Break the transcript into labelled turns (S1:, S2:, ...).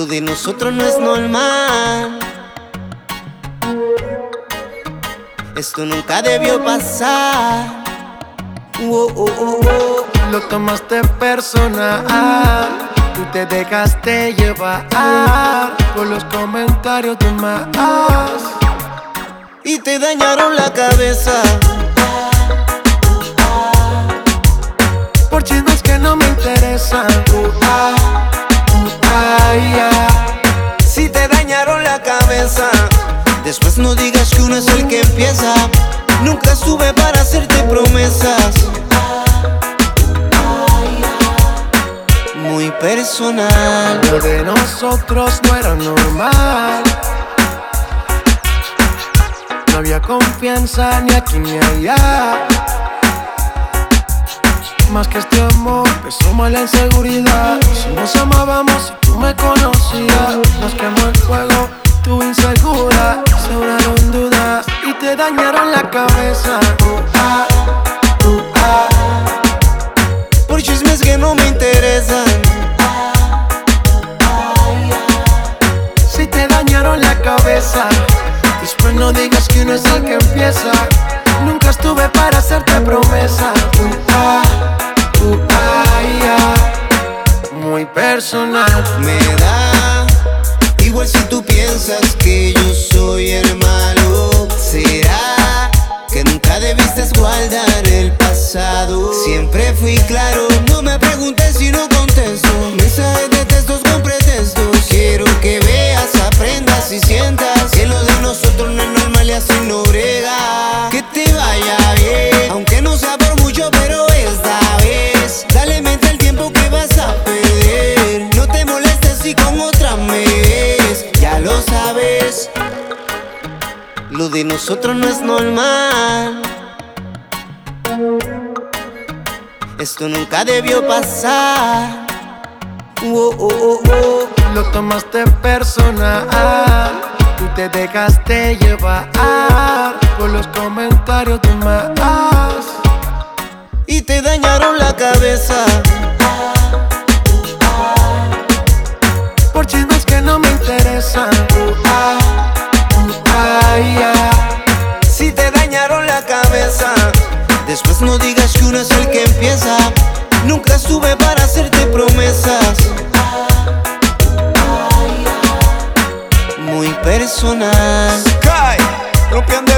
S1: Lo de nosotros no es normal. Esto nunca debió pasar.
S2: Lo tomaste personal. Tú te dejaste llevar por los comentarios de más
S1: y te dañaron la cabeza
S2: por chismes que no me interesan.
S1: Si te dañaron la cabeza, después no digas que uno es el que empieza. Nunca estuve para hacerte promesas. Muy personal.
S2: Lo de nosotros no era normal. No había confianza ni aquí ni allá. Más que este amor, empezó mal la inseguridad. Si nos amábamos y tú me conocías, nos quemó el fuego, tú insegura. Sobraron dudas y te dañaron la cabeza.
S1: Por chismes que no me interesan.
S2: Si te dañaron la cabeza, después no digas que uno es el que empieza. Nunca estuve para hacerte promesas. Muy personal.
S1: Me da igual si tú piensas que yo soy el malo. ¿Será que nunca debiste guardar el pasado? Siempre fui claro, no me preguntes si no contesto. Mensajes de textos con pretextos. Quiero que veas, aprendas y sientas que lo de nosotros no es normal y así no brega. Que te vaya bien, aunque no sea por mucho, pero esta vez dale mente al tiempo que vas a perder. No te molestes si con otra me ves, ya lo sabes. Lo de nosotros no es normal. Esto nunca debió pasar.
S2: Lo tomaste personal. Tú te dejaste llevar por los comentarios de más
S1: y te dañaron la cabeza
S2: por chismes que no me interesan.
S1: Si te dañaron la cabeza, después no digas que uno es el que empieza. Nunca estuve para hacerte promesas. Muy personal.
S3: Sky, rompiendo